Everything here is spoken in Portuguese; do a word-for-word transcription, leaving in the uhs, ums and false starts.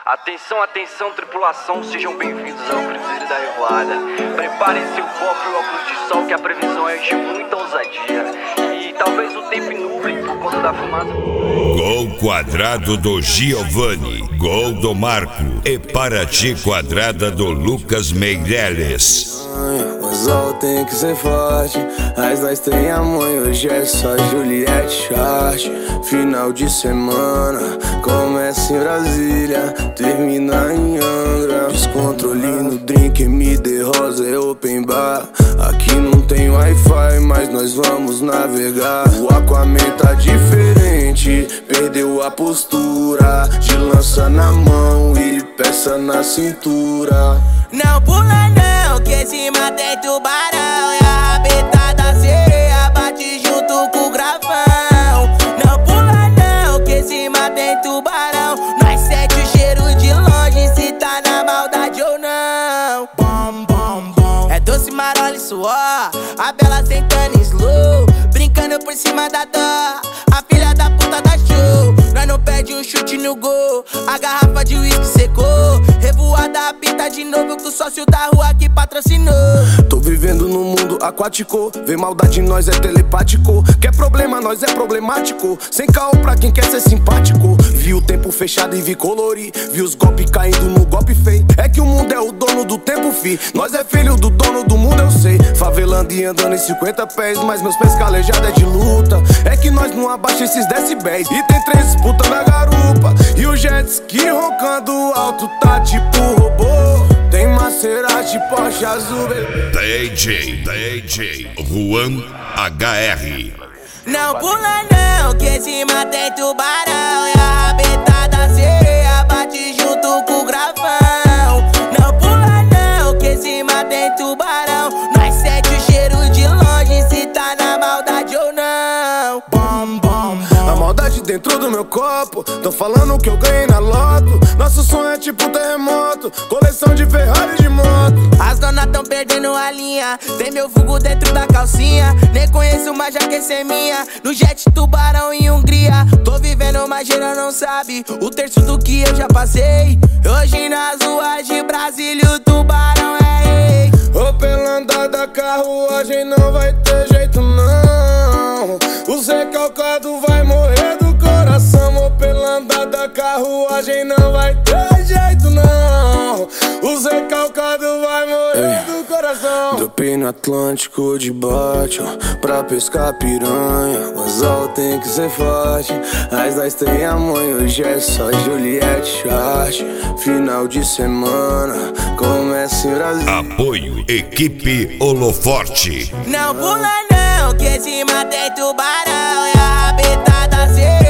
Atenção, atenção, tripulação, sejam bem-vindos ao Cruzeiro da Revoada. Preparem seu copo e óculos de sol, que a previsão é de muita ousadia. E talvez o tempo nuble por conta da fumaça. Gol quadrado do Giovanni, gol do Marco e Paraty quadrada do Lucas Meireles. O sol tem que ser forte, mas nós tem a mãe. Hoje é só Juliette Chart. Final de semana, começa em Brasília, termina em Angra. Descontrole no drink, M D Rosa é open bar. Aqui não tem Wi-Fi, mas nós vamos navegar. O Aquaman tá diferente, perdeu a postura, de lança na mão e peça na cintura. Não pula não, que esse mata é tubarão. E a rabeta da sereia bate junto com o gravão. Não pula não, que esse mata é tubarão. Nós sente o cheiro de longe, se tá na maldade ou não. Bom, bom, bom. É doce, marola e suor, a bela sentando em slow, brincando por cima da dó, a filha da puta da show. Nós não perde um chute no gol, a garrafa de uísque secou. Revoada apita de novo com o sócio da rua que patrocinou. Tô vivendo num mundo aquático, vê maldade em nós é telepático. Quer problema, nós é problemático, sem caô pra quem quer ser simpático. Vi o tempo fechado e vi colorir, vi os golpes caindo no golpe feio. É que o mundo é o dono do tempo, fi, nós é filho do dono do mundo, eu sei. Favelando e andando em cinquenta pés, mas meus pés calejados é de luta. É que nós não abaixa esses decibéis, e tem três disputas na garupa, e o jet ski roncando alto tá tipo robô. Tem Maserati, Porsche azul, D J, D J, Juan H R. Não pula não, que esse mata é tubarão. E a rabeta da sereia bate junto com o gravão. Não pula não, que esse mata é tubarão. Nós sente o cheiro de longe, se tá na maldade ou não. Bom, bom, bom. A maldade dentro do meu copo, tão falando que eu ganhei na loto. Nosso sonho é tipo terremoto, coleção de Ferrari de moto. As donas tão perdendo a linha, tem meu vulgo dentro da calcinha. Nem conheço, mas já quer ser minha. No jet tubarão em Hungria, tô vivendo, mas geral não sabe o terço do que eu já passei. Hoje nas ruas de Brasília o tubarão é rei. Ô, pela andada da carruagem não vai ter jeito não. O Zé Calcado vai morrer do coração. Ô, pela andada da carruagem não vai ter jeito não. O Zé Calcado vai morrer Ei. do coração. Dropei no Atlântico de bote, ó, pra pescar piranha. O anzol tem que ser forte, mas nós tem a mãe. Hoje é só Juliette Chart. Final de semana, começa em Brasília. Apoio Equipe Holoforte. Não pula não, que esse mata é tubarão. E a rabeta da sereia